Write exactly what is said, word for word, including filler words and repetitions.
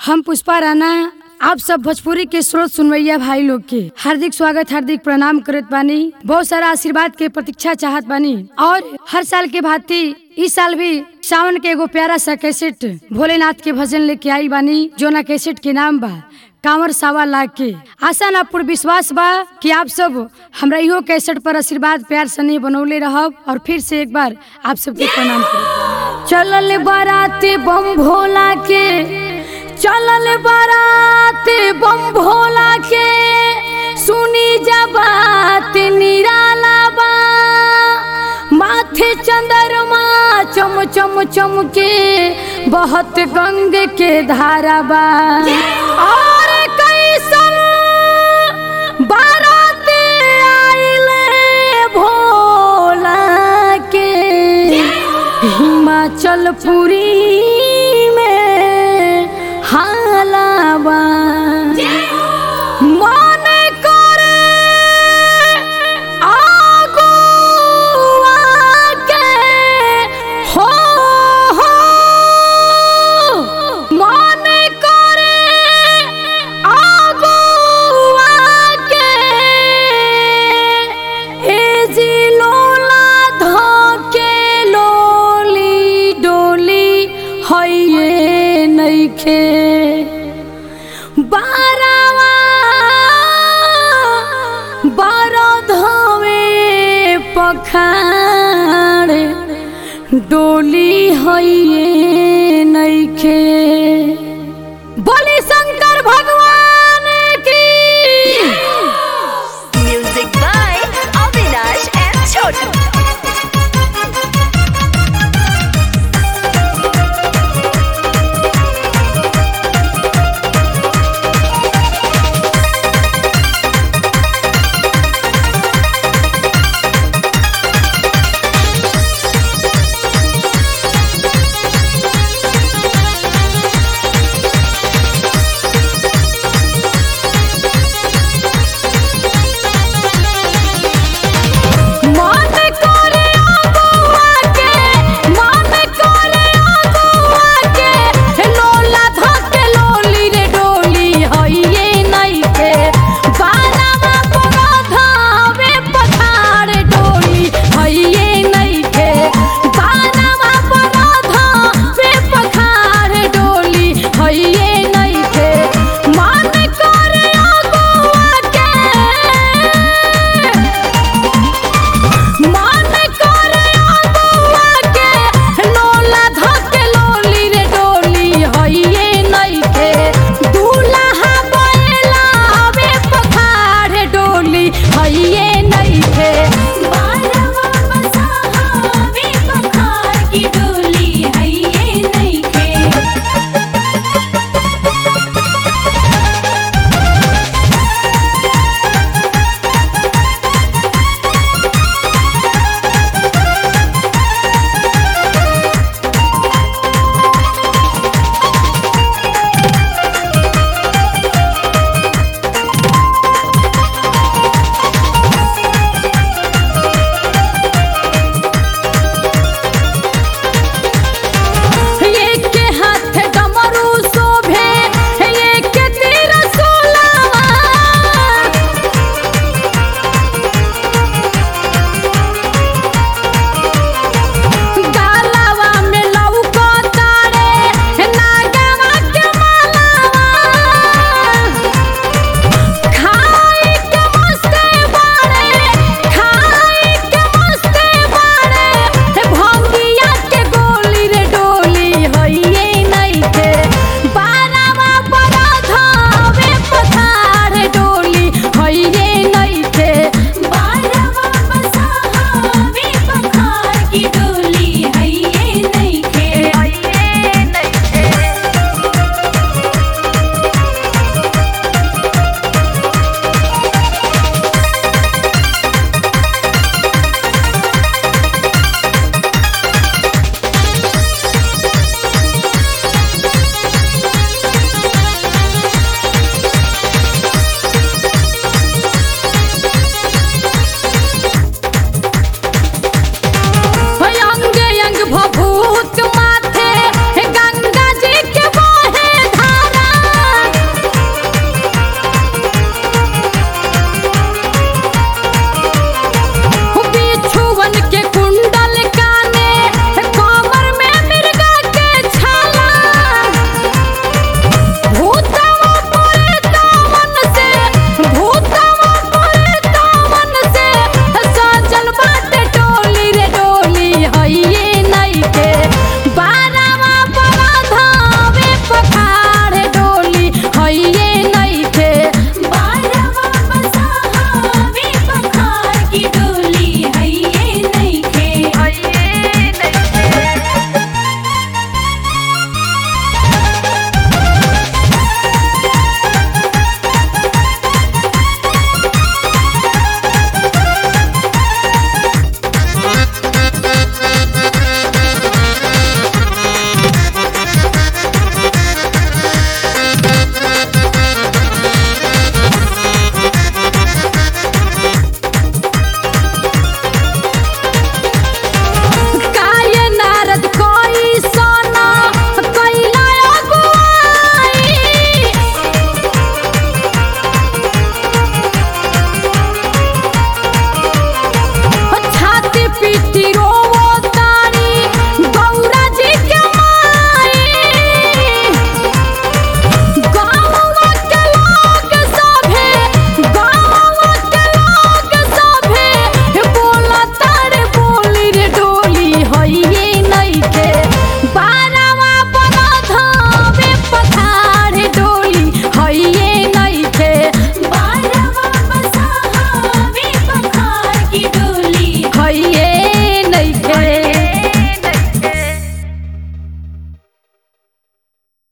हम पुष्पा राणा आप सब भोजपुरी के स्रोत सुनवैया भाई लोग के हार्दिक स्वागत हार्दिक प्रणाम करत बानी। बहुत सारा आशीर्वाद के प्रतीक्षा चाहत बानी और हर साल के भांति इस साल भी सावन के एगो प्यारा सा कैसेट भोलेनाथ के भजन लेके आई बानी, जो ना कैसेट के नाम बा कांवर सावा लाख के। आशा ना पूर्ण विश्वास बा कि आप सब हमरा इहो कैसेट पर आशीर्वाद प्यार सने बनौले रहब और फिर से एक बार आप सबके प्रणाम करब। चलल बाराती बम भोला के, चलल बाराती बम भोला के, सुनी जा बात निराला बा, माथे चंद्रमा चम चम चम के, बहुत गंग के धारा बा। और कैसन बाराती आइले भोला के, हिमाचल पुरी में हालावा मन करे आगुआ के हो हो, मन करे आगुआ के, ए जी लोला धके लोली डोली हइये नइखे, बारावा बारो धवे पखाड़ डोली हइये